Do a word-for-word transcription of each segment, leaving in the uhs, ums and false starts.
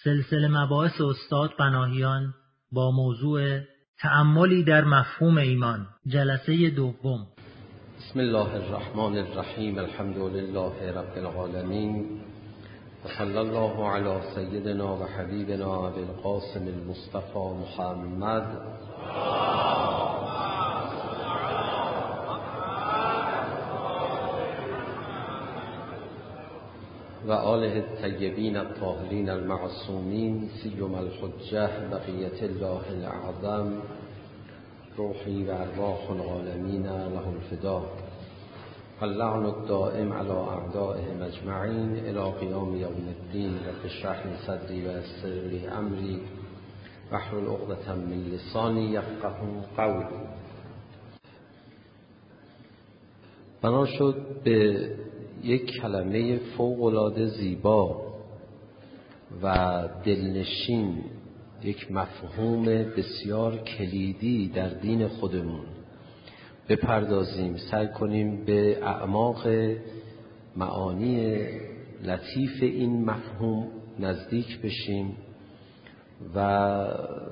سلسله مباحث استاد پناهیان با موضوع تأملی در مفهوم ایمان، جلسه دوم. بسم الله الرحمن الرحیم. الحمد لله رب العالمین و صلی الله علی سیدنا و حبیبنا ابی القاسم المصطفى محمد و آله الطیبین الطاهرین المعصومین، سیما الحجة بقیة الله الاعظم، روحی و ارواح العالمین له الفدا، اللعن الدائم علی اعدائهم اجمعین الی قیام یوم الدین. رب اشرح لی صدری و یسر لی امری واحلل عقدة من لسانی یفقهوا قولی. بنا شد به یک کلمه فوق‌العاده زیبا و دلنشین، یک مفهوم بسیار کلیدی در دین خودمون بپردازیم، سعی کنیم به اعماق معانی لطیف این مفهوم نزدیک بشیم و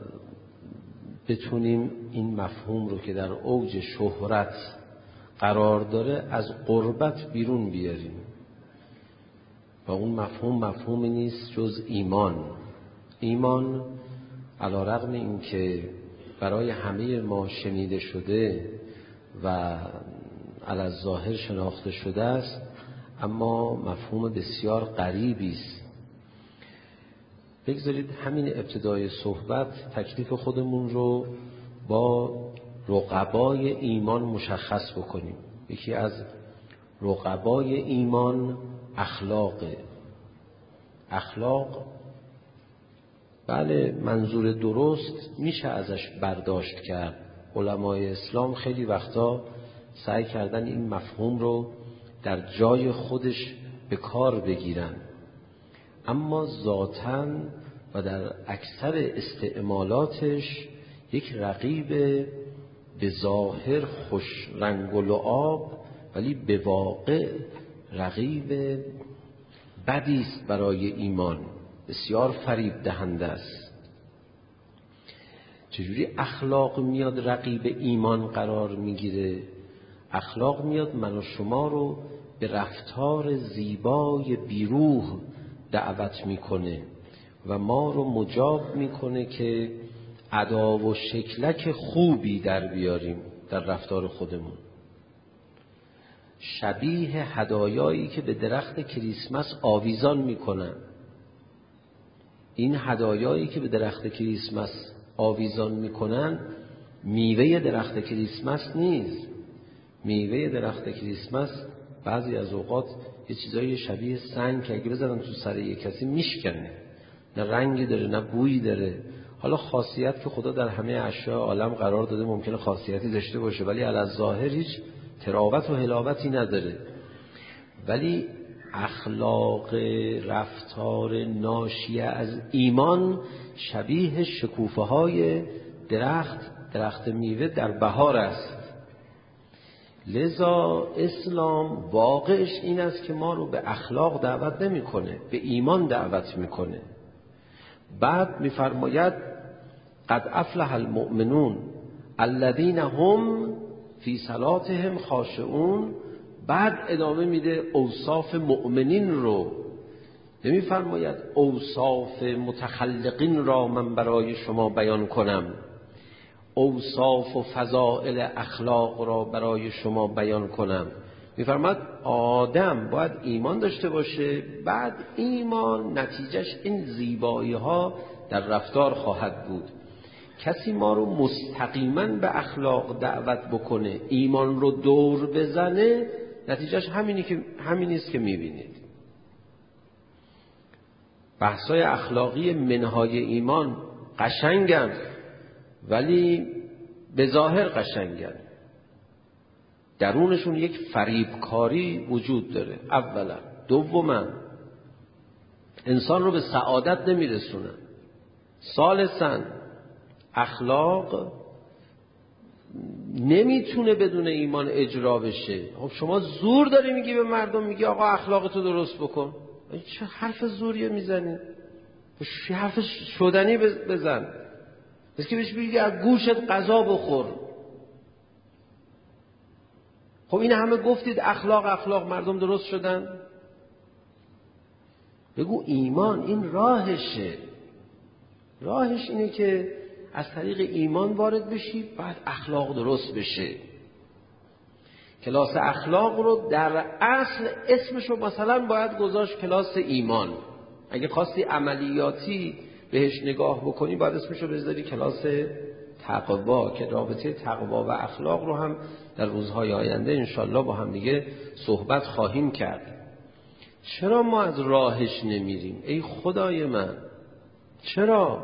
بتونیم این مفهوم رو که در اوج شهرت قرار داره از غربت بیرون بیاریم. و اون مفهوم مفهومی نیست جز ایمان. ایمان علی رغم این که برای همه ما شنیده شده و علی الظاهر شناخته شده است، اما مفهوم بسیار غریبی است. بگذارید همین ابتدای صحبت تکلیف خودمون رو با رقبای ایمان مشخص بکنیم. یکی از رقبای ایمان اخلاقه. اخلاق بله منظور درست میشه ازش برداشت کرد. علمای اسلام خیلی وقتا سعی کردن این مفهوم رو در جای خودش به کار بگیرن، اما ذاتاً و در اکثر استعمالاتش یک رقیب به ظاهر خوش رنگ و لعاب ولی به واقع رقیب بدی است برای ایمان، بسیار فریب دهنده است. چجوری اخلاق میاد رقیب ایمان قرار میگیره؟ اخلاق میاد من و شما رو به رفتار زیبای بیروح دعوت میکنه و ما رو مجاب میکنه که ادا و شکلک خوبی در بیاریم در رفتار خودمون، شبیه هدایایی که به درخت کریسمس آویزان میکنن. این هدایایی که به درخت کریسمس آویزان میکنن میوه درخت کریسمس نیست. میوه درخت کریسمس بعضی از اوقات یه چیزای شبیه سنگ که اگه بزنن تو سر یک کسی میشکنه، نه رنگی داره نه بویی داره. حالا خاصیت که خدا در همه اشیاء عالم قرار داده ممکنه خاصیتی داشته باشه، ولی علی الظاهر هیچ تراوت و حلاوتی نداره. ولی اخلاق رفتار ناشی از ایمان شبیه شکوفه های درخت درخت میوه در بهار است. لذا اسلام واقعش این است که ما رو به اخلاق دعوت نمیکنه، به ایمان دعوت میکنه. بعد میفرماید قد افلح المؤمنون الذین هم فی صلاتهم خاشعون. بعد ادامه میده اوصاف مؤمنین رو، نمیفرماید اوصاف متخلقین را من برای شما بیان کنم، اوصاف و فضائل اخلاق را برای شما بیان کنم. میفرماید آدم باید ایمان داشته باشه، بعد ایمان نتیجهش این زیبایی ها در رفتار خواهد بود. کسی ما رو مستقیما به اخلاق دعوت بکنه، ایمان رو دور بزنه، نتیجهش همینی که همینی است که میبینید. بحثای اخلاقی منهای ایمان قشنگن، ولی به ظاهر قشنگن، درونشون یک فریبکاری وجود داره. اولا. دوما انسان رو به سعادت نمیرسونن. ثالثا اخلاق نمیتونه بدون ایمان اجرا بشه. خب شما زور داری میگی به مردم، میگی آقا اخلاقتو درست بکن، چه حرف زوریه میزنی؟ حرف شدنی بزن، مثل که بهش بگی از گوشت غذا بخور. خب این همه گفتید اخلاق اخلاق، مردم درست شدن؟ بگو ایمان این راهشه. راهش اینه که از طریق ایمان وارد بشی، بعد اخلاق درست بشه. کلاس اخلاق رو در اصل اسمشو مثلا باید گذاشت کلاس ایمان. اگه خواستی عملیاتی بهش نگاه بکنی باید اسمشو بذاری کلاس تقوا، که رابطه تقوا و اخلاق رو هم در روزهای آینده انشالله با هم دیگه صحبت خواهیم کرد. چرا ما از راهش نمیریم؟ ای خدای من، چرا؟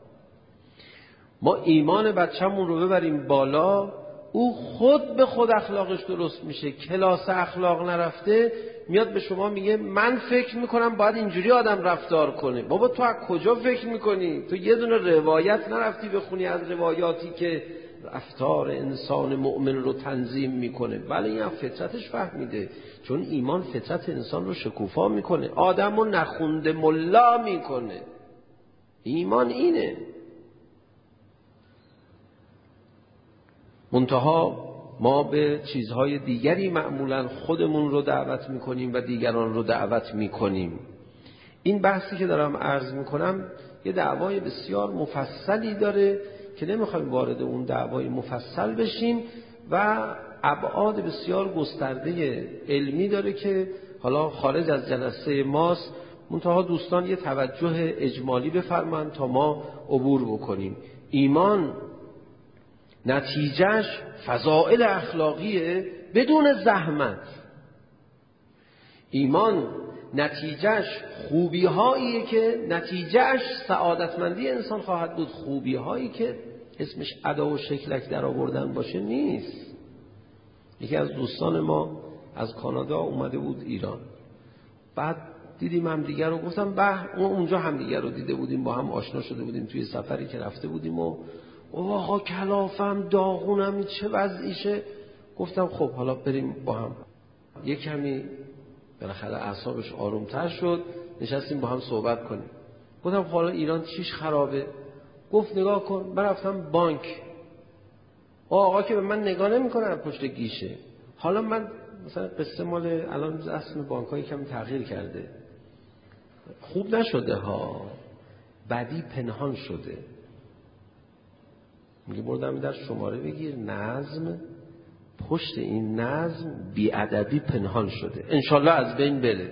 ما ایمان بچه‌مون رو ببریم بالا، او خود به خود اخلاقش درست میشه. کلاس اخلاق نرفته میاد به شما میگه من فکر میکنم باید اینجوری آدم رفتار کنه. بابا تو از کجا فکر میکنی؟ تو یه دونه روایت نرفتی بخونی از روایاتی که رفتار انسان مؤمن رو تنظیم میکنه؟ بله این فطرتش فهمیده، چون ایمان فطرت انسان رو شکوفا میکنه، آدم رو نخونده ملا میکنه. ایمان اینه. منتها ما به چیزهای دیگری معمولا خودمون رو دعوت میکنیم و دیگران رو دعوت میکنیم. این بحثی که دارم عرض میکنم یه دعوای بسیار مفصلی داره که نمیخوایم وارد اون دعوای مفصل بشیم و ابعاد بسیار گسترده علمی داره که حالا خارج از جلسه ماست. منتها دوستان یه توجه اجمالی بفرمایند تا ما عبور بکنیم. ایمان نتیجهش فضائل اخلاقیه بدون زحمت. ایمان نتیجهش خوبی هاییه که نتیجهش سعادتمندی انسان خواهد بود. خوبی هایی که اسمش ادا و شکلک در آوردن باشه نیست. یکی از دوستان ما از کانادا اومده بود ایران، بعد دیدیم هم دیگر رو، گفتم به اونجا هم دیگر رو دیده بودیم، با هم آشنا شده بودیم توی سفری که رفته بودیم و آقا کلافم داغونم چه وضعیشه. گفتم خب حالا بریم با هم. یک کمی بالاخره اعصابش آرومتر شد، نشستیم با هم صحبت کنیم. گفتم حالا ایران چیش خرابه؟ گفت نگاه کن من رفتم بانک، آقا که به من نگاه نمی‌کنه از پشت گیشه. حالا من مثلا قصه مال الان اسم بانک‌ها یکم تغییر کرده، خوب نشده ها، بدی پنهان شده. میگه بردم در شماره بگیر نظم، پشت این نظم بی‌ادبی پنهان شده، انشالله از بین بره.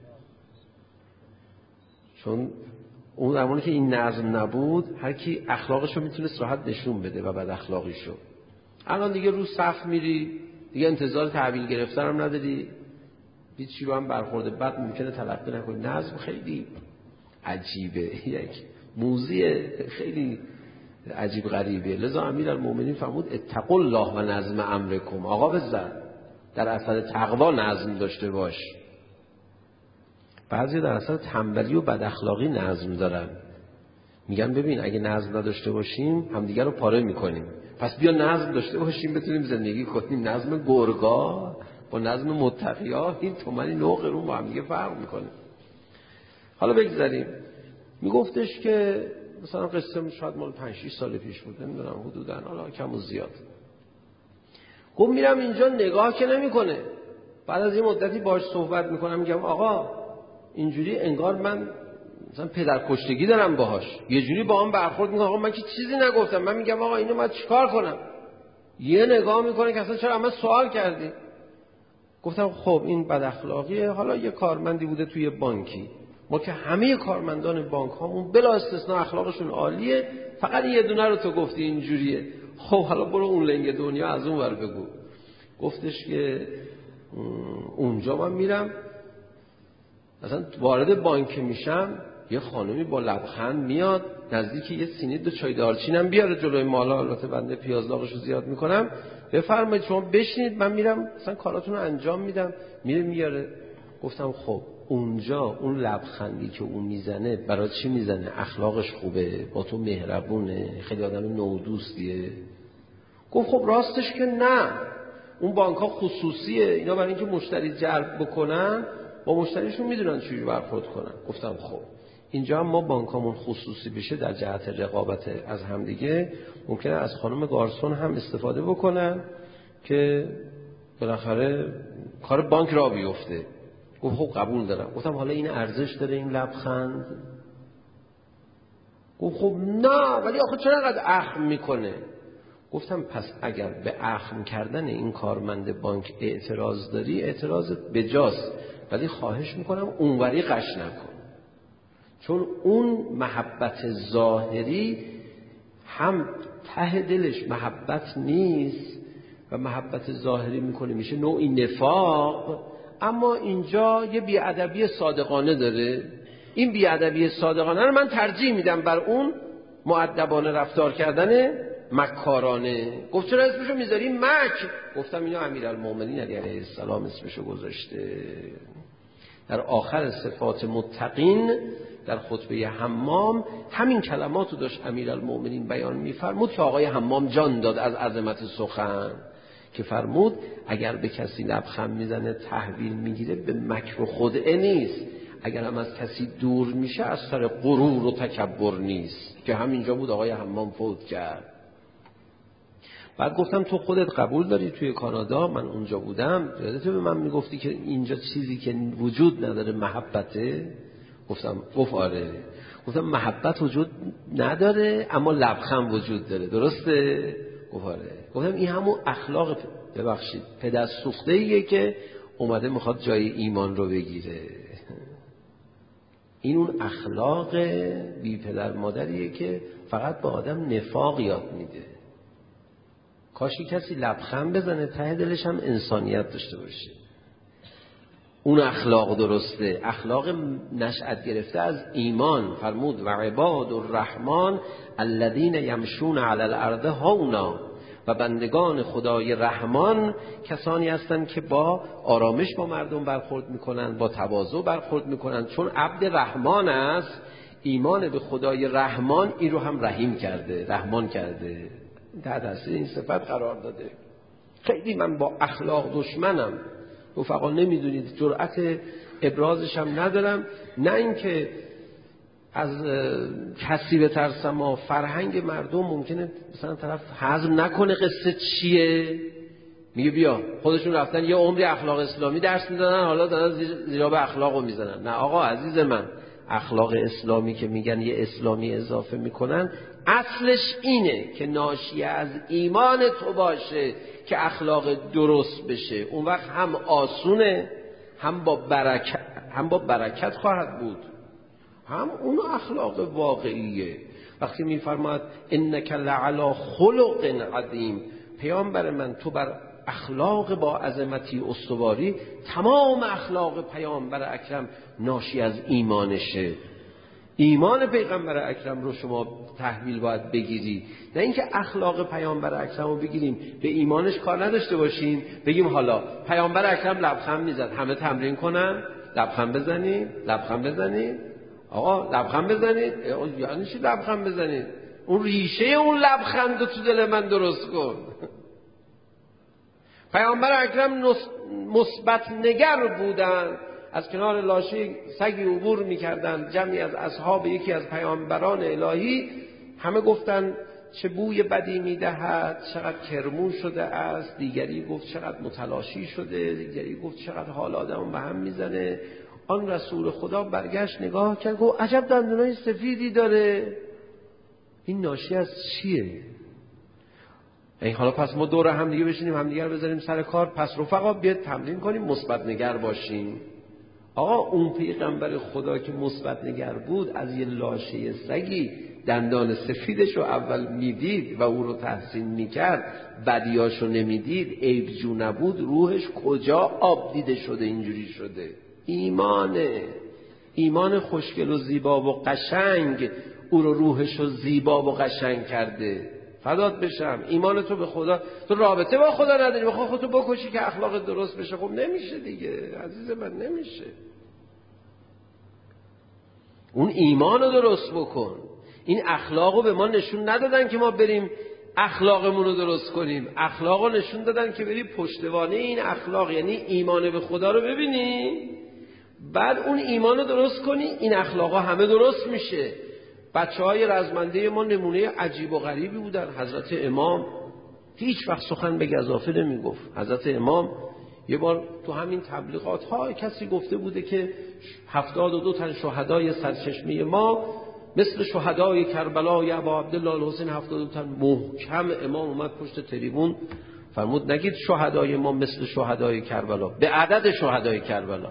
چون اون زمانی که این نظم نبود هر کی اخلاقش رو میتونست راحت نشون بده و بد اخلاقی شد. الان دیگه رو صف میری دیگه انتظار تحویل گرفتن هم نداری، هیچ چی رو هم برخورد بد ممکنه تلقی نکنی. نظم خیلی عجیبه، یک موزی خیلی عجیب غریبه. لذا امیرالمومنین فرمود اتقوا الله و نظم امرکم. آقا بزن در اثر تقوا نظم داشته باش. بعضی در اثر تنبلی و بد اخلاقی نظم دارن، میگن ببین اگه نظم نداشته باشیم همدیگه رو پاره میکنیم، پس بیا نظم داشته باشیم بتونیم زندگی کنیم. نظم گرگا با نظم متقیا این تومنی نوع قرون با هم دیگه فرق میکنه. حالا بگذاریم. میگفتش که مثلا قصه شاید مال پنج شش سال پیش بود، نمیدونم حدوداً، حالا کم و زیاد. گفت میرم اینجا نگاه که نمیکنه. بعد از این مدتی باهاش صحبت میکنم، میگم آقا اینجوری انگار من مثلا پدر کشتگی دارم باهاش، یه جوری با هم برخورد میکنه. آقا من که چیزی نگفتم. من میگم آقا اینو من چیکار کنم؟ یه نگاه میکنه که اصلا چرا من سوال کردی؟ گفتم خب این بد اخلاقیه. حالا یه کارمندی بوده توی بانکی، ما که همه کارمندان بانک هامون بلا استثناء اخلاقشون عالیه، فقط یه دونه رو تو گفتی اینجوریه. خب حالا برو اون لنگ دنیا از اون ور بگو. گفتش که اونجا من میرم مثلا وارد بانک میشم، یه خانمی با لبخند میاد نزدیک یه سینی دو چای دارچین هم بیاره جلوی مالا، البته بنده پیاز داغشو زیاد میکنم، بفرمایید شما بشینید من میرم مثلا کاراتون رو انجام میدم. میره میاره. گفتم خب اونجا اون لبخندی که اون میزنه برای چی میزنه؟ اخلاقش خوبه، با تو مهربونه، خیلی آدم نودوستیه. گفت خب راستش که نه، اون بانک ها خصوصیه، اینا برای اینکه مشتری جلب بکنن با مشتریشون میدونن چجوری برخورد کنن. گفتم خب اینجا هم ما بانکامون خصوصی بشه در جهت رقابت از همدیگه، ممکنه از خانم گارسون هم استفاده بکنن که بالاخره کار بانک را بیفته. گفت خب قبول دارم. گفتم حالا این ارزش داره این لبخند؟ گفت خب نه، ولی آخه چرا انقدر اخم میکنه؟ گفتم پس اگر به اخم کردن این کارمند بانک اعتراض داری، اعتراض بجاست، ولی خواهش میکنم اونوری قش نکن، چون اون محبت ظاهری هم ته دلش محبت نیست و محبت ظاهری میکنه میشه نوعی نفاق. اما اینجا یه بیادبی صادقانه داره، این بیادبی صادقانه رو من ترجیح میدم بر اون مؤدبانه رفتار کردن مکارانه. گفت چرا اسمشو میذاری مک؟ گفتم اینو امیرالمومنین علیه السلام اسمشو گذاشته. در آخر صفات متقین در خطبه حمام همین کلماتو داشت امیرالمومنین بیان میفرمود که آقای حمام جان داد از عظمت سخن، که فرمود اگر به کسی لبخند میزنه تحویل میگیره به مکر و خدعه نیست، اگر هم از کسی دور میشه از سر غرور و تکبر نیست، که همینجا بود آقای حمام فوت کرد. بعد گفتم تو خودت قبول داری توی کانادا، من اونجا بودم، یادته به من میگفتی که اینجا چیزی که وجود نداره محبته؟ گفتم گفت آره. گفتم محبت وجود نداره اما لبخند وجود داره، درسته؟ گفت آره. گفتم این همون اخلاق ببخشید پدر سوخته‌ایه که اومده میخواد جای ایمان رو بگیره. این اون اخلاق بی پدر مادریه که فقط به آدم نفاق یاد میده. کاشی کسی لبخند بزنه ته دلش هم انسانیت داشته باشه. اون اخلاق درسته، اخلاق نشأت گرفته از ایمان. فرمود و عباد الرحمن الذین یمشون علی الارض هونا، و بندگان خدای رحمان کسانی هستند که با آرامش با مردم برخورد میکنن، با تواضع برخورد میکنن. چون عبد رحمان است، ایمان به خدای رحمان این رو هم رحیم کرده، رحمان کرده، در تاثیر این صفت قرار داده. خیلی من با اخلاق دشمنم، رفقا نمیدونید، جرأت ابرازش هم ندارم. نه اینکه از کسی بترسم، و فرهنگ مردم ممکنه مثلا طرف هضم نکنه قصه چیه، میگه بیا خودشون رفتن یه عمری اخلاق اسلامی درس میدادن، حالا دارن زیراب اخلاقو میزنن. نه آقا عزیز من، اخلاق اسلامی که میگن یه اسلامی اضافه میکنن، اصلش اینه که ناشی از ایمان تو باشه که اخلاق درست بشه. اون وقت هم آسونه، هم با برکت، هم با برکت خواهد بود، هم اون اخلاق واقعیه. وقتی میفرماد انک لعلی خلق عظیم، پیامبر من تو بر اخلاق با عظمتی استواری. تمام اخلاق پیامبر اکرم ناشی از ایمانشه. ایمان پیغمبر اکرم رو شما تحویل باید بگیری، نه اینکه اخلاق پیامبر اکرم رو بگیریم به ایمانش کار نداشته باشیم، بگیم حالا پیامبر اکرم لبخند میزد، همه تمرین کنن لبخند بزنیم، لبخند بزنیم. آقا لبخند بزنید، یعنی چی لبخند بزنید؟ اون ریشه اون لبخند رو تو دل من درست کن. پیامبر اکرم مثبت نگر بودن، از کنار لاشه سگی عبور میکردن. جمعی از اصحاب یکی از پیامبران الهی همه گفتن چه بوی بدی میدهد، چقدر کرمون شده است. دیگری گفت چقدر متلاشی شده، دیگری گفت چقدر حال آدم به هم میزنه. آن رسول خدا برگشت نگاه کرد، گفت عجب دندونای سفیدی داره، این ناشی از چیه؟ این حالا پس ما دور هم دیگه بشینیم، هم دیگه رو بذاریم سر کار. پس رفقا بیاد تمرین کنیم مثبت نگر باشیم. آقا اون پیغمبر خدا که مثبت نگر بود، از یه لاشه سگی دندان سفیدش رو اول میدید و او رو تحسین میکرد، بدیاشو نمیدید، عیب جو نبود، روحش کجا آب دیده شده اینجوری شده؟ ایمانه، ایمان خوشگل و زیبا و قشنگ او رو روحش رو زیبا و قشنگ کرده. فدات بشم. ایمان تو به خدا، تو رابطه با خدا نداری، بخواه خودتو بکشی که اخلاق درست بشه. خب نمیشه دیگه عزیز من، نمیشه. اون ایمان رو درست بکن. این اخلاق رو به ما نشون ندادن که ما بریم اخلاقمون رو درست کنیم. اخلاق رو نشون دادن که بری پشتوانه این اخلاق، یعنی ایمان به خدا رو ببینی، بعد اون ایمان رو درست کنی، این اخلاقا همه درست میشه. بچه های رزمنده ما نمونه عجیب و غریبی بودن. حضرت امام هیچ وقت سخن به گزافه نمی گفت. حضرت امام یه بار تو همین تبلیغات ها کسی گفته بوده که هفتاد و دو تن شهدای سرچشمه ما مثل شهدای کربلا یا ابا عبدالله الحسین هفتاد و دو تن. محکم امام اومد پشت تریبون فرمود نگید شهدای ما مثل شهدای کربلا، به عدد شهدای کربلا.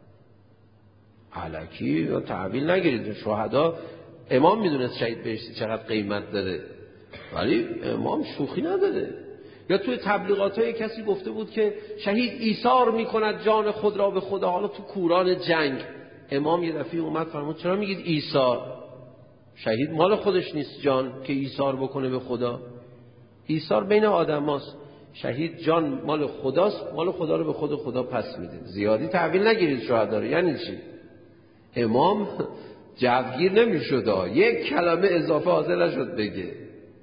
الکی تعبیل نگیرید. شهدا امام میدونست شهید بهشتی چقدر قیمت داره، ولی امام شوخی نداره. یا توی تبلیغات های کسی گفته بود که شهید ایثار میکند جان خود را به خدا، حالا تو کوران جنگ. امام یه دفعه اومد فرمود چرا میگید ایثار؟ شهید مال خودش نیست جان که ایثار بکنه به خدا. ایثار بین آدم هاست. شهید جان مال خداست، مال خدا رو به خود خدا پس میده. زیادی تحویل نگیرید شهدا رو. یعنی چی؟ امام جوگیر نمیشد، یک کلمه اضافه حاضر نشد بگه.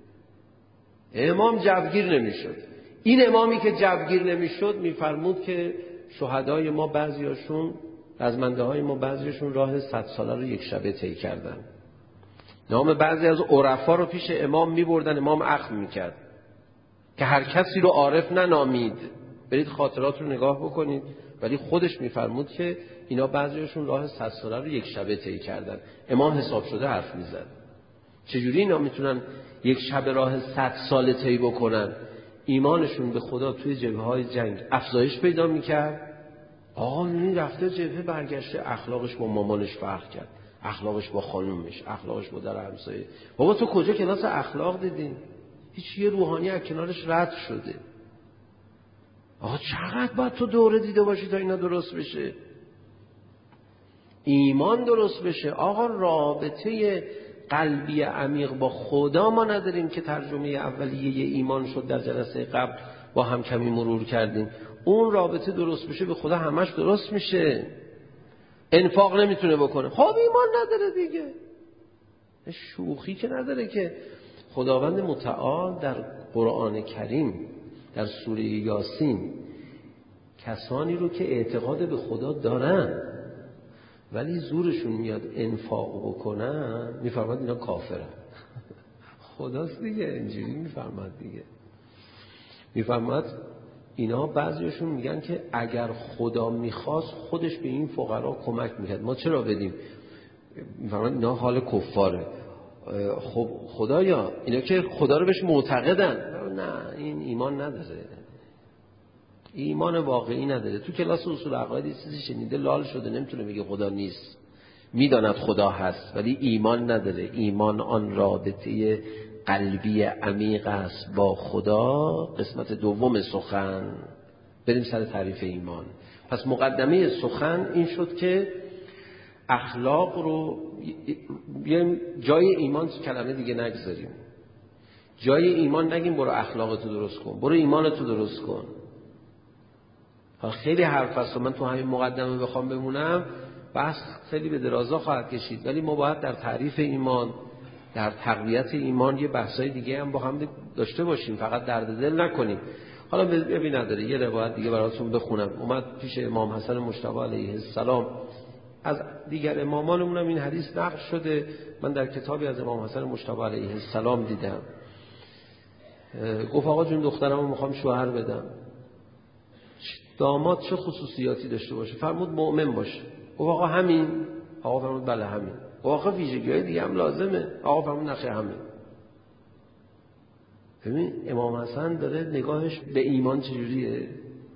امام جوگیر نمیشد. این امامی که جوگیر نمیشد میفرمود که شهدای ما بعضیاشون، رزمنده های ما بعضیاشون راه صد ساله رو یک شبه طی کردن. نام بعضی از عرفا رو پیش امام میبردن، امام اخم میکرد که هر کسی رو عارف ننامید. برید خاطرات رو نگاه بکنید. ولی خودش میفرمود که اینا بعضیاشون راه صد ساله رو یک شبه طی کردن. امام حساب شده حرف میزد. چجوری اینا میتونن یک شب راه صد ساله طی بکنن؟ ایمانشون به خدا توی جبهه‌های جنگ افزایش پیدا میکرد. آقا این رفته جبهه برگشته اخلاقش با مامانش فرق کرد، اخلاقش با خانومش، اخلاقش با در همسایه. بابا تو کجا کلاس اخلاق دیدین؟ هیچ یه روحانی از کنارش رد شده. آقا چقدر باید تو دوره دیده باشی تا اینا درست بشه؟ ایمان درست بشه. آقا رابطه قلبی عمیق با خدا ما نداریم که ترجمه اولیه ایمان شد در جلسه قبل با هم کمی مرور کردیم. اون رابطه درست بشه به خدا همش درست میشه. انفاق نمیتونه بکنه، خب ایمان نداره دیگه. شوخی که نداره که. خداوند متعال در قرآن کریم در سوره یاسین کسانی رو که اعتقاد به خدا دارن ولی زورشون میاد انفاق بکنن میفرماد اینا کافرن. خداست دیگه، اینجوری میفرماد دیگه. میفرماد اینا بعضیشون میگن که اگر خدا میخواست خودش به این فقرا کمک میکرد، ما چرا بدیم؟ میفرماد اینا حال کفاره. خب خدایا اینا که خدا رو بهش معتقدن. نه، این ایمان نداره، ایمان واقعی نداره. تو کلاس اصول عقاید چیزی شنیده لال شده، نمیتونه بگه خدا نیست. میداند خدا هست ولی ایمان نداره. ایمان آن رابطه قلبی عمیق است با خدا. قسمت دوم سخن. بریم سر تعریف ایمان. پس مقدمه سخن این شد که اخلاق رو یه جای ایمان کلمه دیگه نگذاریم. جای ایمان نگیم برو اخلاقتو درست کن، برو ایمانتو درست کن. خیلی حرف هست و من تو همین مقدمه بخوام بمونم بحث خیلی به درازا خواهد کشید، ولی ما باید در تعریف ایمان، در تقویت ایمان یه بحثای دیگه هم با هم داشته باشیم، فقط درد دل نکنیم. حالا ببین نداره یه روایت دیگه براتون بخونم. اومد پیش امام حسن مجتبی علیه السلام، از دیگر امامانمون هم این حدیث نقل شده، من در کتابی از امام حسن مجتبی علیه السلام دیدم. گفت آقا جون دخترمو میخوام شوهر بدم، داماد چه خصوصیاتی داشته باشه؟ فرمود مؤمن باشه. گفت آقا همین؟ آقا فرمود بله همین. گفت آقا ویژگی‌های دیگه هم لازمه؟ آقا فرمود نخیر همین. ببین امام حسن داره نگاهش به ایمان چجوریه.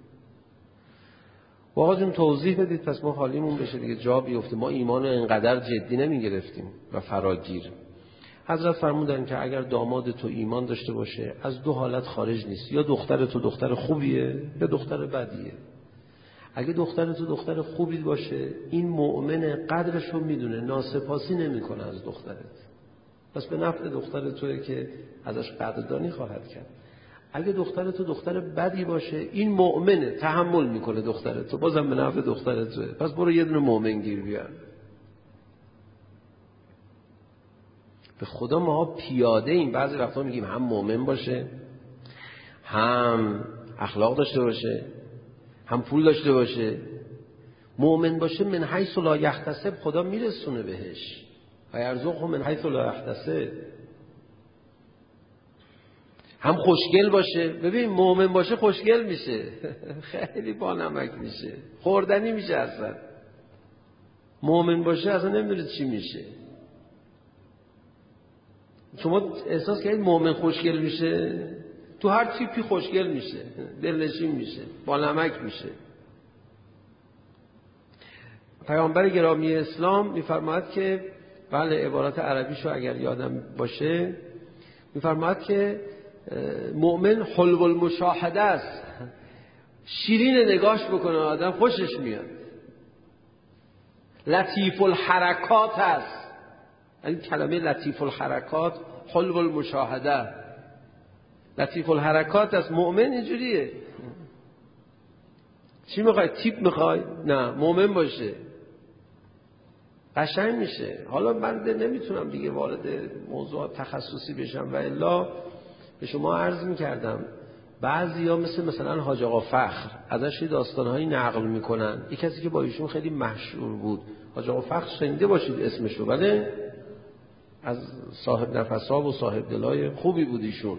آقا جون توضیح بدید پس ما حالیمون بشه دیگه، جا بیفته. ما ایمان رو اینقدر جدی نمیگرفتیم و فراگیر. حضرت فرمودن که اگر داماد تو ایمان داشته باشه از دو حالت خارج نیست، یا دختر تو دختر خوبیه یا دختر بدیه. اگه دختر تو دختر خوبی باشه این مؤمن قدرش رو میدونه، ناسپاسی نمیکنه از دخترت، پس به نفع دختر توئه که ازش قدردانی خواهد کرد. اگه دختر تو دختر بدی باشه این مؤمنه، تحمل میکنه دختر تو، بازم به نفع دختر توئه، پس برو یه دونه مؤمن گیر بیار. به خدا ما پیاده این بعضی وقتا میگیم هم مؤمن باشه، هم اخلاق داشته باشه، هم پول داشته باشه. مؤمن باشه من حیث لا یحتسب خدا میرسونه بهش و یرزقه من حیث لا یحتسب. هم خوشگل باشه، ببین مؤمن باشه خوشگل میشه خیلی با نمک میشه، خوردنی میشه. اصلا مؤمن باشه اصلا نمیدونید چی میشه. شما احساس کردید مؤمن خوشگل میشه؟ تو هر تیپی خوشگل میشه، دلنشین میشه، با نمک میشه. پیامبر گرامی اسلام میفرماید که بله عبارت عربیشو اگر یادم باشه میفرماید که مؤمن حلو المشاهده است، شیرین نگاش بکنه آدم خوشش میاد. لطیف الحرکات است، این کلمه لطیف الحرکات حلو المشاهده، لطیف الحرکات است. مؤمن اینجوریه. چی میخوای؟ تیپ میخوای؟ نه، مؤمن باشه قشنگ میشه. حالا من نمیتونم دیگه وارد موضوعات تخصصی بشم و الا به شما عرض میکردم بعضیا مثل مثلا حاج آقا فخر ازش داستانهایی نقل میکنن. یک کسی که با ایشون خیلی مشهور بود، حاج آقا فخر شنیده باشید اسمشو، بله، از صاحب نفس‌ها و صاحب دلای خوبی بود ایشون.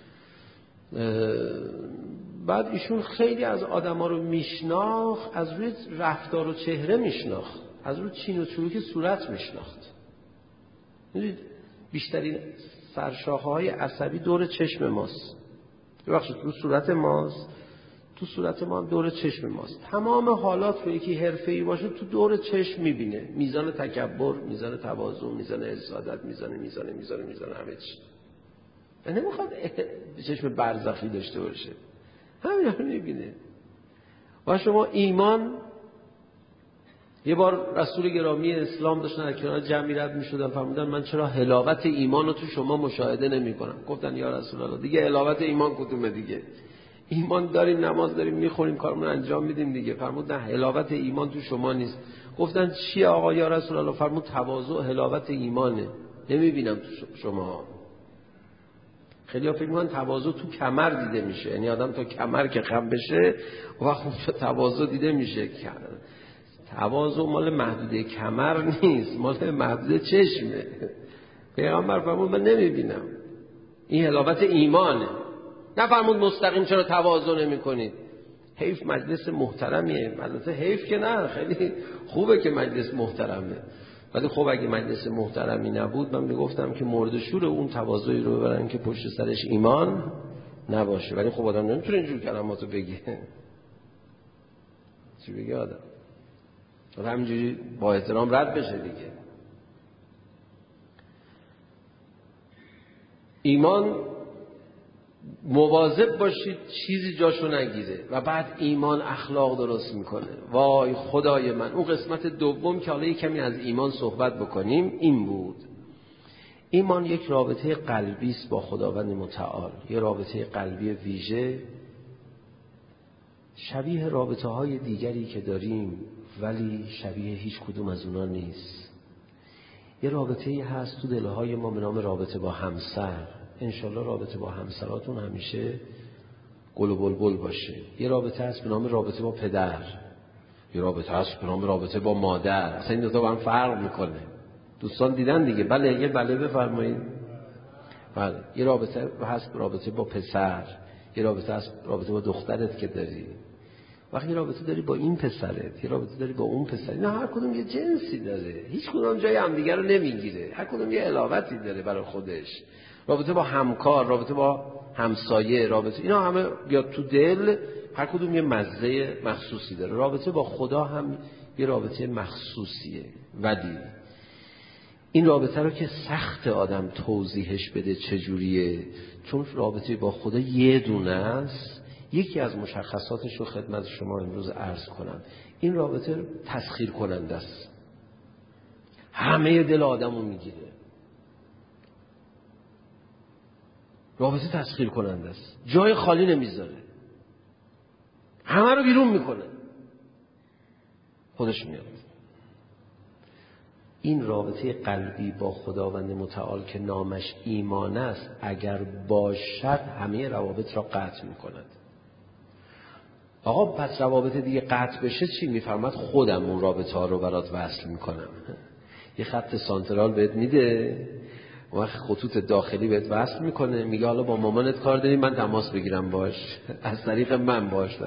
بعد ایشون خیلی از آدما رو میشناخت، از روی رفتار و چهره میشناخت، از روی چین و چروک صورت میشناخت. میدونید بیشترین سرشاخه‌های عصبی دور چشم ماست، ببخشید رو صورت ماست، تو صورت ما هم دور چشم ماست. تمام حالات رو یکی حرفه‌ای باشه تو دور چشم میبینه، میزان تکبر، میزان تواضع، میزان حسادت، میزان میزان میزان میزان همه چی. نمیخواد چشم برزخی داشته باشه، همین رو میبینه. و شما ایمان، یه بار رسول گرامی اسلام داشتن در کنار جمعی رد میشدن، فرمودن من چرا حلاوت ایمان رو تو شما مشاهده نمی کنم؟ گفتن یا رسول الله دیگه حلاوت ایمان کدومه دیگه؟ ایمان داریم، نماز داریم، میخوریم، کارمون انجام میدیم دیگه. فرمود نه، حلاوت ایمان تو شما نیست. گفتن چیه آقا یا رسول الله؟ فرمود تواضع حلاوت ایمانه، نمیبینم تو شما. خیلی ها فکر میکنن تواضع تو کمر دیده میشه، یعنی آدم تا کمر که خم بشه وقت اونجا تواضع دیده میشه. تواضع مال محدوده کمر نیست، مال محدوده چشمه. پیغمبر فرمود من نمیبینم، این حلاوت ایمانه. نه فرمود مستقیم چرا تواضع نمی کنید؟ حیف مجلس محترمیه. البته حیف که نه، خیلی خوبه که مجلس محترمه، ولی خب اگه مجلس محترمی نبود من میگفتم که مرد شور اون تواضعی رو ببرن که پشت سرش ایمان نباشه. ولی خب آدم نمیتونه اینجور کلماتو بگه. چی بگه آدم؟ همینجوری با احترام رد بشه دیگه. ایمان مواظب باشید چیزی جاشو نگیره و بعد ایمان اخلاق درست میکنه. وای خدای من، اون قسمت دوم که حالا کمی از ایمان صحبت بکنیم این بود. ایمان یک رابطه قلبی است با خداوند متعال، یه رابطه قلبی ویژه شبیه رابطه های دیگری که داریم ولی شبیه هیچ کدوم از اونا نیست. یه رابطه‌ای هست تو دلهای ما به نام رابطه با همسر. انشالله رابطه با همسراتون همیشه گل و بلبل باشه. یه رابطه هست به نام رابطه با پدر، یه رابطه هست به نام رابطه با مادر. اصلا این دو تا با هم فرق میکنه. دوستان دیدن دیگه؟ بله یه بله بفرمایید. بله. یه رابطه هست رابطه با پسر، یه رابطه هست رابطه با دخترت که داری. وقتی رابطه داری با این پسرت، یه رابطه داری با اون پسر، اینا هر کدوم یه جنسی داره، هیچ کدوم جای همدیگه رو نمیگیره، هر کدوم یه علاوتی داره برای خودش. رابطه با همکار، رابطه با همسایه، رابطه اینا همه بیاد تو دل، هر کدوم یه مزه مخصوصی داره. رابطه با خدا هم یه رابطه مخصوصیه، ولی این رابطه رو که سخت آدم توضیحش بده چجوریه، چون رابطه با خدا یه دونه است. یکی از مشخصاتش رو خدمت شما امروز عرض کنم. این رابطه تسخیر کننده است، همه دل آدم رو میگیره. رابطه تسخیر کننده است، جای خالی نمیذاره، همه رو بیرون میکنه، خودش میاد. این رابطه قلبی با خداوند متعال که نامش ایمان است، اگر باشد همه روابط را قطع میکند. آقا پس روابط دیگه قطع بشه چی؟ میفرماد خودم اون رابطه ها رو برات وصل میکنم. یه خط سانترال بهت میده، اون وقت خطوط داخلی بهت وصل میکنه، میگه حالا با مامانت کار داری، من تماس بگیرم باش، از طریق من باش.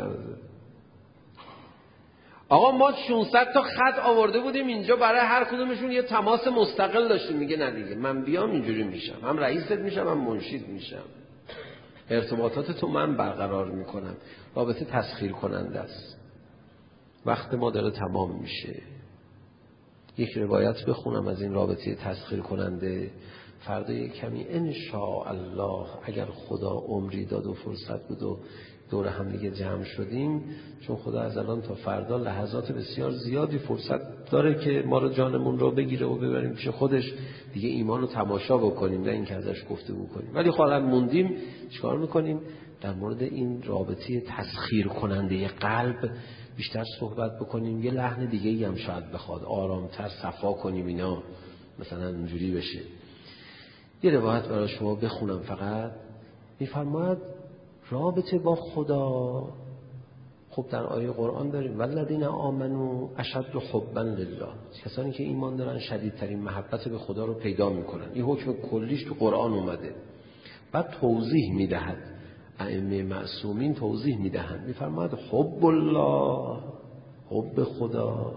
آقا ما ششصد تا خط آورده بودیم اینجا، برای هر کدومشون یه تماس مستقل داشتیم. میگه نه دیگه، من بیام اینجوری میشم، هم رئیست میشم هم منشید میشم، ارتباطات تو من برقرار میکنم. رابطه تسخیر کننده است. وقت ما داره تمام میشه. یک روایت بخونم از این رابطه تسخیر کننده. فردا یک کمی ان شاء الله اگر خدا عمری داد و فرصت بود و دور هم دیگه جمع شدیم، چون خدا از الان تا فردا لحظات بسیار زیادی فرصت داره که ما رو جانمون رو بگیره و ببریم پیش خودش، دیگه ایمان رو تماشا بکنیم نه اینکه ازش گفتگو کنیم. ولی حالا موندیم چیکار میکنیم؟ در مورد این رابطه تسخیر کننده قلب بیشتر صحبت بکنیم. یه لحن دیگه ای هم شاید بخواد آرامتر صفا کنیم اینا، مثلا اینجوری بشه. یه روایت برای شما بخونم فقط. میفرماید رابطه با خدا، خب در آیه قرآن داریم والذین آمنوا اشد حبا لله، کسانی که ایمان دارن شدیدترین محبت به خدا رو پیدا میکنن. این حکم کلیش تو قرآن اومده. بعد توضیح میدهد، ائمه معصومین توضیح میدهند، میفرماید حب الله، حب خدا،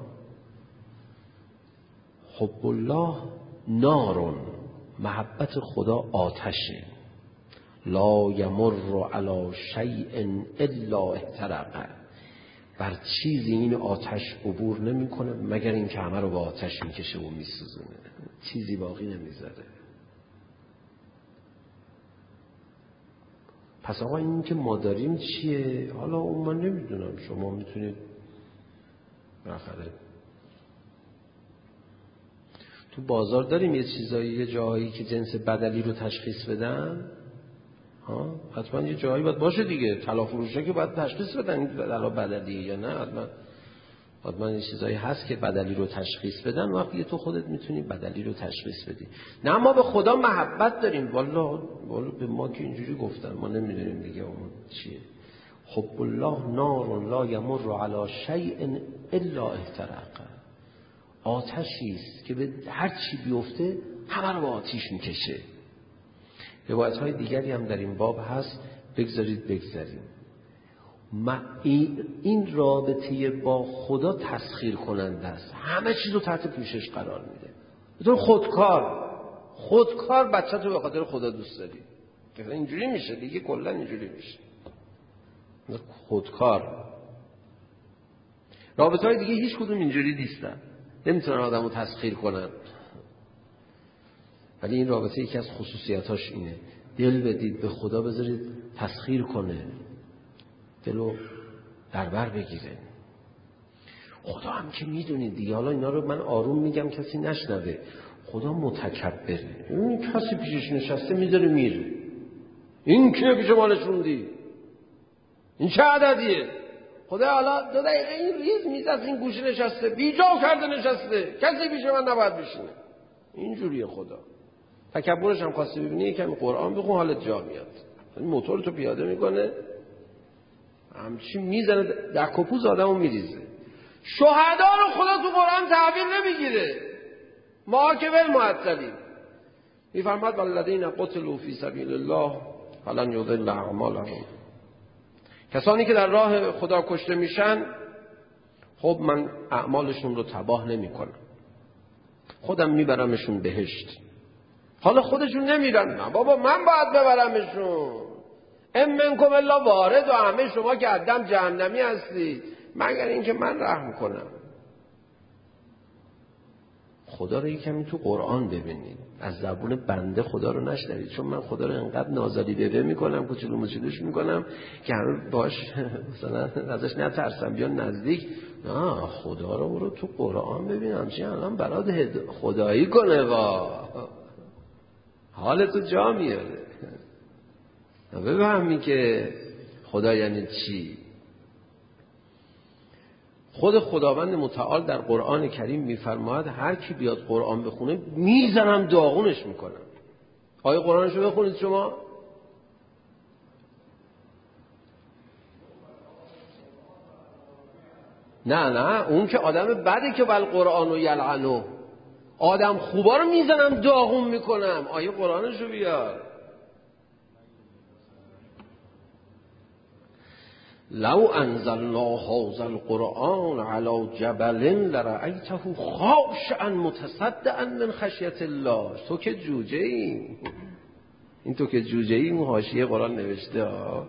حب الله نارون، محبت خدا آتشه، لا یمر علی شیء الا احترق، بر چیزی این آتش عبور نمیکنه مگر اینکه همه رو به آتش میکشه و میسوزونه، چیزی باقی نمیذاره. پس آقا این که ما داریم چیه؟ حالا اون من نمیدونم، شما میتونید بالاخره تو بازار داریم یه چیزایی، یه جایی که جنس بدلی رو تشخیص بدن. ها حتما یه جایی باید باشه دیگه، طلا فروشا که باید تشخیص بدن این طلا بدلیه یا نه. حتما حتما یه چیزایی هست که بدلی رو تشخیص بدن. وقتی تو خودت میتونی بدلی رو تشخیص بدی. نه ما به خدا محبت داریم، والله والله به ما که اینجوری گفتن ما نمیدونیم دیگه اون چیه. حب الله نار لا یمر علی شیء الا احترق، آتشی است که به هر چی بیفته همه رو به آتش میکشه. روایت های دیگری هم در این باب هست، بگذارید بگذاریم. این رابطه با خدا تسخیر کننده است، همه چیز رو تحت پوشش قرار میده. بطور خودکار خودکار بچه تو به خاطر خدا دوست داری، که اینجوری میشه دیگه، کلا اینجوری میشه خودکار. رابطه های دیگه هیچ کدوم اینجوری نیستن، نمیتونن آدم رو تسخیر کنن. ولی این رابطه یکی از خصوصیاتاش اینه، دل بدید به خدا بذارید تسخیر کنه، دلو در بر بگیره. خدا هم که میدونید دیگه، حالا اینا رو من آروم میگم کسی نشنوه، خدا متکبره. این کسی پیشش نشسته میذاره میره، این کیه پیش ما نشوندی، این چه عددیه؟ خدا حالا دو دقیقه این ریز میز از این گوشه نشسته، بیجا کرده نشسته، کسی پیش من نباید بشینه. اینجوریه خدا. تکبرش هم خواسته ببینی یکم قرآن بخون حالت جا میاد. موتور تو پیاده میکنه همچین میزنه دک و پوز آدمو میریزه. شهدا رو خدا تو قرآن تعبیر نمیگیره، ما که ول معطلیم. میفرماد والذین قتلوا فی سبیل الله فلن یضل اعمالهم، کسانی که در راه خدا کشته میشن خب من اعمالشون رو تباه نمیکنم، خودم میبرمشون بهشت. حالا خودشون نمیرن، نه بابا من باید ببرمشون. ام منکم الا وارد، و همه شما که عدم جهنمی هستید مگر اینکه من رحم کنم. خدا رو یکمی تو قرآن ببینید، از زبون بنده خدا رو نشنوید، چون من خدا رو انقدر نازالیده میکنم، کوچولو موچولوش میکنم که همه باش مثلا ازش نترسم بیان نزدیک. نه خدا رو برو تو قرآن ببینم چی الان برات خدایی کنه، وا حالتو جا میاره. بفهمی که خدا یعنی چی. خود خداوند متعال در قرآن کریم میفرماید هر کی بیاد قرآن بخونه میزنم داغونش میکنم. آیه قرآنشو بخونید شما. نه نه اون که آدم بده که بل قرآن و یلعنو، آدم خوبا رو میزنم داغون میکنم. آیه قرآنشو بیار. لو انزلنا هذا القرآن على جبل لرأيته خاشعا متصدعا من خشیة الله. تو که جوجه ای، این تو که جوجه ای اون حاشیه قرآن نوشته ها.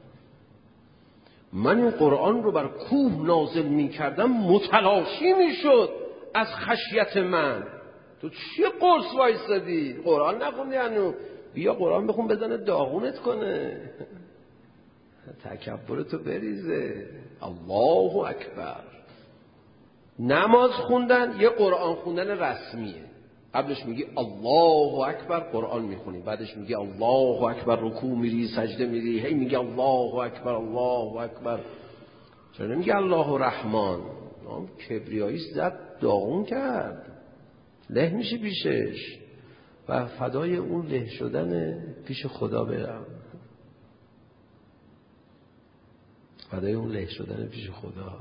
من این قرآن رو بر کوه نازل می کردم متلاشی می شد از خشیت من. تو چی قرص وایستادی؟ قرآن نخوندی هنو؟ بیا قرآن بخون بزنه داغونت کنه، تکبرتو بریزه. الله اکبر. نماز خوندن یه قرآن خوندن رسمیه. قبلش میگی الله اکبر قرآن میخونی، بعدش میگی الله اکبر رکوع میری سجده میری، هی میگی الله اکبر الله اکبر. چرا نمیگی الله رحمان؟ کبریایی زد داغون کرد، له میشی پیشش و فدای اون له شدن پیش خدا برم، فدای اون له شدن پیش خدا.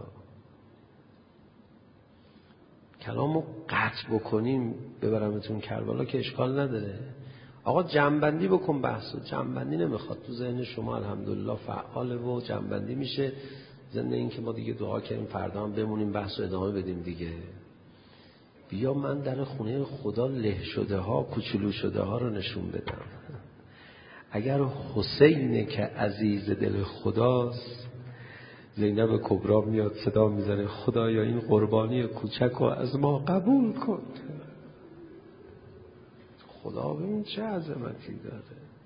کلامو قطع بکنیم ببرمتون کربلا که اشکال نداره. آقا جنبندی بکن بحثو. جنبندی نمیخواد، تو ذهن شما الحمدلله فعاله و جنبندی میشه. ضمن این که ما دیگه دعا کردیم فردا هم بمونیم بحثو ادامه بدیم دیگه. بیا من در خونه خدا له شده ها کوچولو شده ها رو نشون بدم. اگر حسینه که عزیز دل خداست، زینب کبرا میاد صدا میزنه خدایا این قربانی کوچک رو از ما قبول کن. خدا ببین چه عظمتی داره.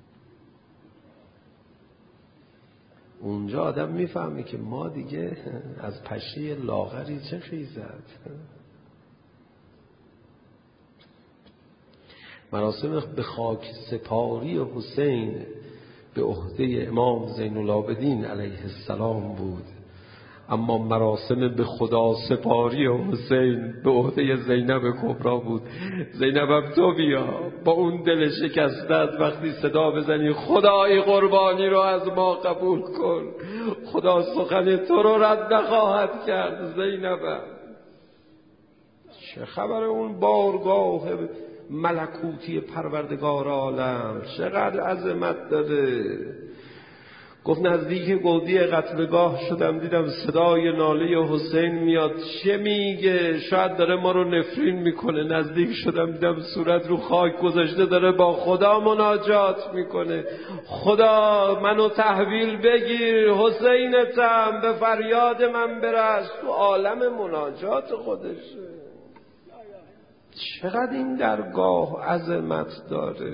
اونجا آدم میفهمه که ما دیگه از پشه لاغری چه خیزد. مراسم به خاک سپاری حسین به عهده امام زین العابدین علیه السلام بود، اما مراسم به خدا سپاری حسین به عهده زینب کبرا بود. زینب تو بیا با اون دل شکستت وقتی صدا بزنی خدای قربانی رو از ما قبول کن، خدا سخن تو رو رد نخواهد کرد. زینب چه خبر اون بارگاه ملکوتی پروردگار عالم چقدر عظمت داره. گفت نزدیک گودی قتلگاه شدم دیدم صدای ناله حسین میاد. چه میگه؟ شاید داره ما رو نفرین میکنه. نزدیک شدم دیدم صورت رو خاک گذاشته داره با خدا مناجات میکنه. خدا منو تحویل بگیر، حسینتم، به فریاد من برس. تو عالم مناجات خودشه. چقدر این درگاه عظمت داره.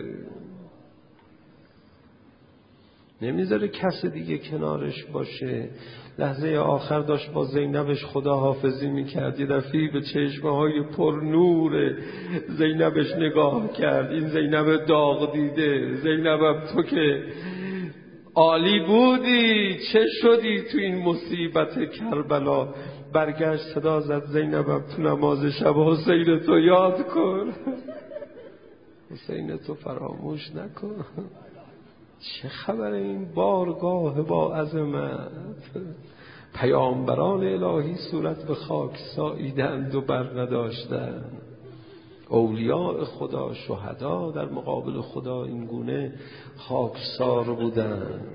نمیذاره کس دیگه کنارش باشه. لحظه آخر داشت با زینبش خدا حافظی میکرد. یه دفعه به چشمه های پر نور زینبش نگاه کرد. این زینب داغ دیده. زینبم تو که عالی بودی چه شدی تو این مصیبت کربلا؟ برگشت صدا زد زینبم تو نماز شب حسین تو یاد کن، حسین تو فراموش نکن. چه خبر این بارگاه با عظمت؟ پیامبران الهی صورت به خاک ساییدند و بر نداشتند. اولیاء خدا شهدا در مقابل خدا این گونه خاکسار بودند.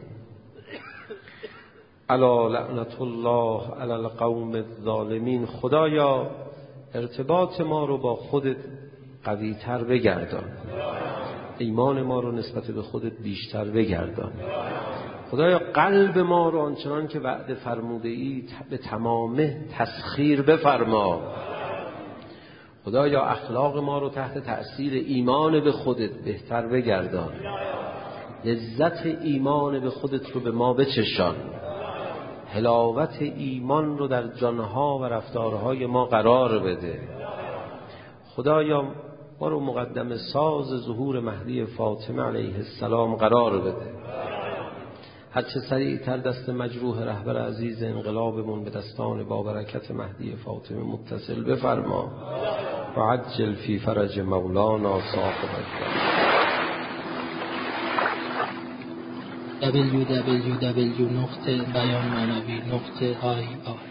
الا لعنت الله علی القوم الظالمین. خدایا ارتباط ما رو با خودت قوی تر بگردان، ایمان ما رو نسبت به خودت بیشتر بگردان. خدایا قلب ما رو آنچنان که وعده فرموده ای به تمامه تسخیر بفرما. خدایا اخلاق ما رو تحت تأثیر ایمان به خودت بهتر بگردان. لذت ایمان به خودت رو به ما بچشان. حلاوت ایمان رو در جانها و رفتارهای ما قرار بده. خدایا ما رو مقدم ساز ظهور مهدی فاطمه علیه السلام قرار بده. هرچه سریعتر دست مجروح رهبر عزیز انقلابمون به دستان با برکت مهدی فاطمه متصل بفرما. و عجل فی فرج مولانا صاحب الجلال. دبلیو دبلیو دبلیو دات بیان معنوی دات آی آر